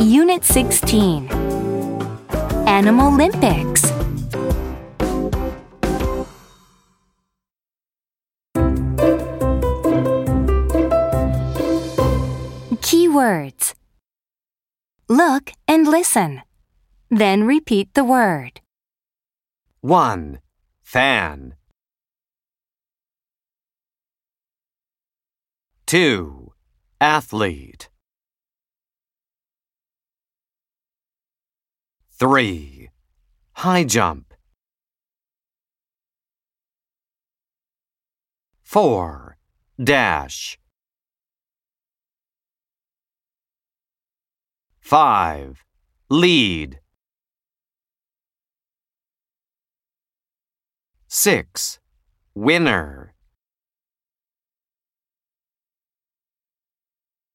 Unit 16, Animal Olympics. Keywords. Look and listen. Then repeat the word. 1. Fan. 2. Athlete. 3. High jump. 4. Dash. 5. Lead. 6. Winner.